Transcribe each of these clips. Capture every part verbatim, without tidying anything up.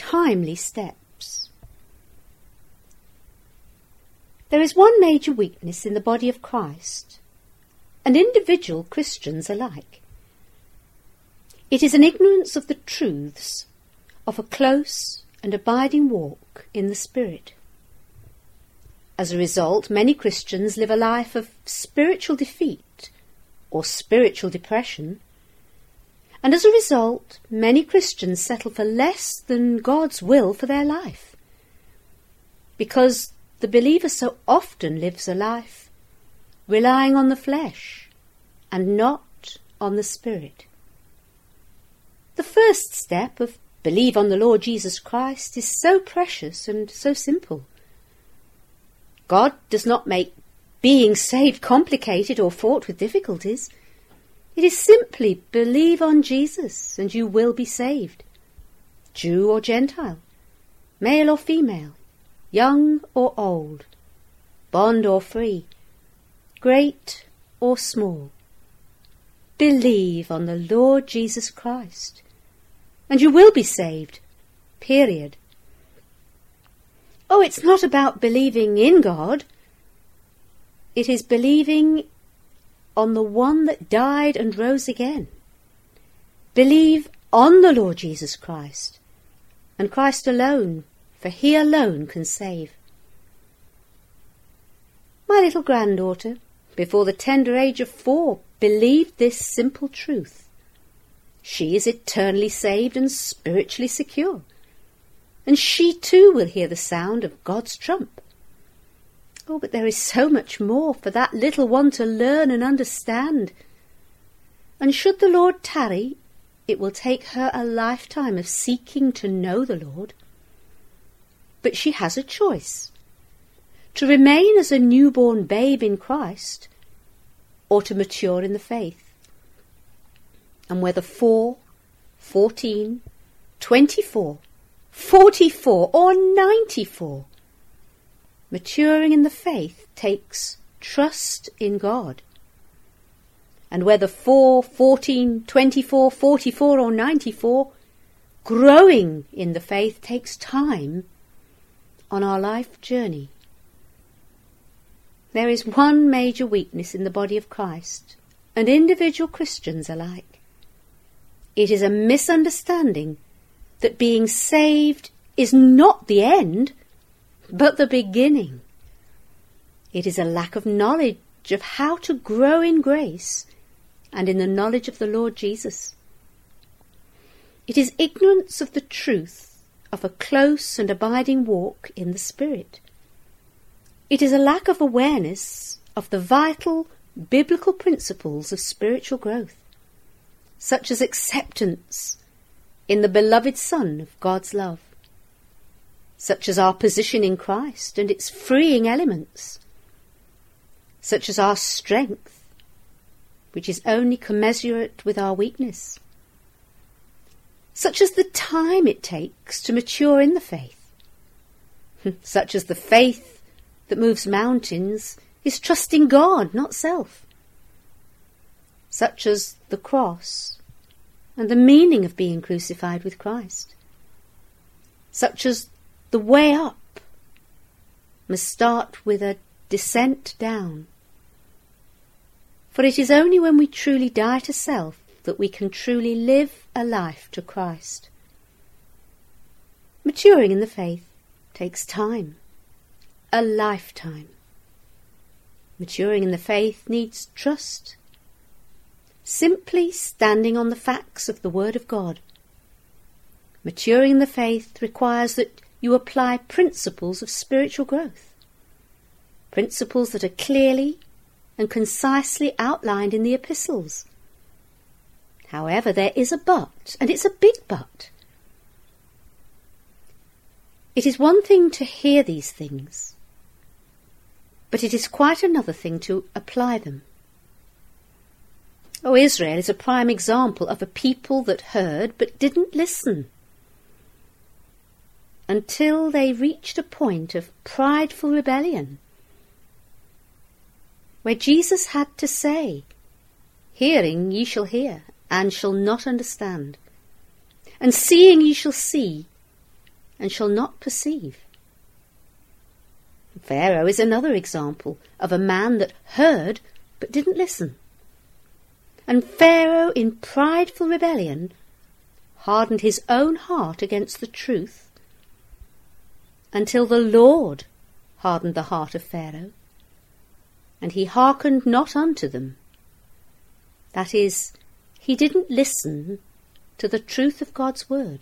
timely steps. There is one major weakness in the body of Christ, and individual Christians alike. It is an ignorance of the truths of a close and abiding walk in the Spirit. As a result, many Christians live a life of spiritual defeat or spiritual depression, and as a result, many Christians settle for less than God's will for their life, because the believer so often lives a life relying on the flesh and not on the Spirit. The first step of believe on the Lord Jesus Christ is so precious and so simple. God does not make being saved complicated or fraught with difficulties. It is simply believe on Jesus and you will be saved. Jew or Gentile, male or female, young or old, bond or free, great or small. Believe on the Lord Jesus Christ and you will be saved, period. Oh, it's not about believing in God. It is believing on the one that died and rose again. Believe on the Lord Jesus Christ, and Christ alone, for he alone can save. My little granddaughter, before the tender age of four, believed this simple truth. She is eternally saved and spiritually secure, and she too will hear the sound of God's trump. Oh, but there is so much more for that little one to learn and understand. And should the Lord tarry, it will take her a lifetime of seeking to know the Lord. But she has a choice, to remain as a newborn babe in Christ, or to mature in the faith. And whether four, fourteen, twenty-four, forty-four, or ninety-four, maturing in the faith takes trust in God. And whether four, fourteen, twenty-four, forty-four, or ninety-four, growing in the faith takes time on our life journey. There is one major weakness in the body of Christ, and individual Christians alike. It is a misunderstanding that being saved is not the end, but the beginning. It is a lack of knowledge of how to grow in grace and in the knowledge of the Lord Jesus. It is ignorance of the truth of a close and abiding walk in the Spirit. It is a lack of awareness of the vital biblical principles of spiritual growth, such as acceptance in the beloved Son of God's love, such as our position in Christ and its freeing elements, such as our strength, which is only commensurate with our weakness, such as the time it takes to mature in the faith, such as the faith that moves mountains is trusting God, not self, such as the cross and the meaning of being crucified with Christ, such as the way up must start with a descent down. For it is only when we truly die to self that we can truly live a life to Christ. Maturing in the faith takes time, a lifetime. Maturing in the faith needs trust, simply standing on the facts of the Word of God. Maturing in the faith requires that you apply principles of spiritual growth, principles that are clearly and concisely outlined in the epistles. However, there is a but, and it's a big but. It is one thing to hear these things, but it is quite another thing to apply them. Oh, Israel is a prime example of a people that heard but didn't listen, until they reached a point of prideful rebellion, where Jesus had to say, "Hearing ye shall hear, and shall not understand, and seeing ye shall see, and shall not perceive. Pharaoh is another example of a man that heard but didn't listen. And Pharaoh, in prideful rebellion, hardened his own heart against the truth, until the Lord hardened the heart of Pharaoh, and he hearkened not unto them. That is, he didn't listen to the truth of God's word.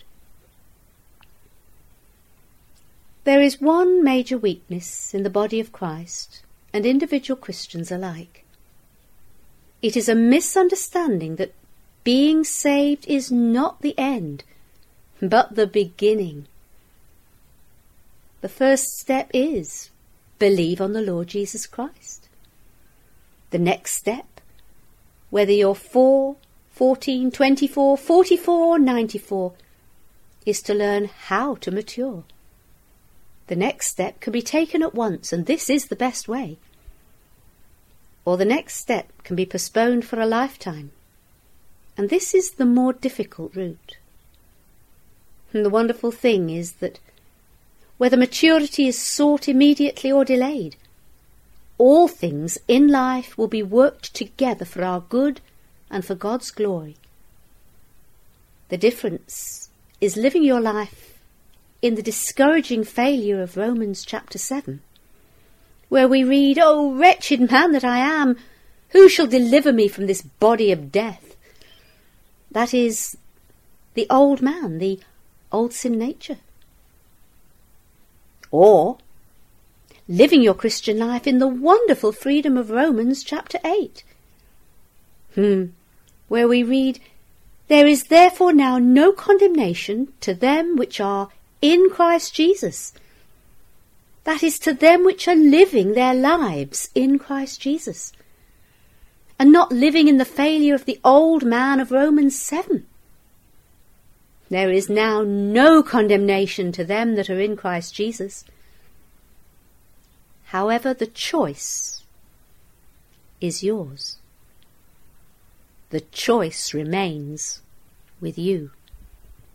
There is one major weakness in the body of Christ and individual Christians alike. It is a misunderstanding that being saved is not the end, but the beginning. The first step is believe on the Lord Jesus Christ. The next step, whether you're four, fourteen, twenty-four, forty-four or ninety-four, is to learn how to mature. The next step can be taken at once, and this is the best way. Or the next step can be postponed for a lifetime, and this is the more difficult route. And the wonderful thing is that whether maturity is sought immediately or delayed, all things in life will be worked together for our good and for God's glory. The difference is living your life in the discouraging failure of Romans chapter seven, where we read, "O wretched man that I am, who shall deliver me from this body of death?" That is the old man, the old sin nature. Or living your Christian life in the wonderful freedom of Romans chapter eight, hmm, where we read, "There is therefore now no condemnation to them which are in Christ Jesus." That is, to them which are living their lives in Christ Jesus, and not living in the failure of the old man of Romans seven. There is now no condemnation to them that are in Christ Jesus. However, the choice is yours. The choice remains with you.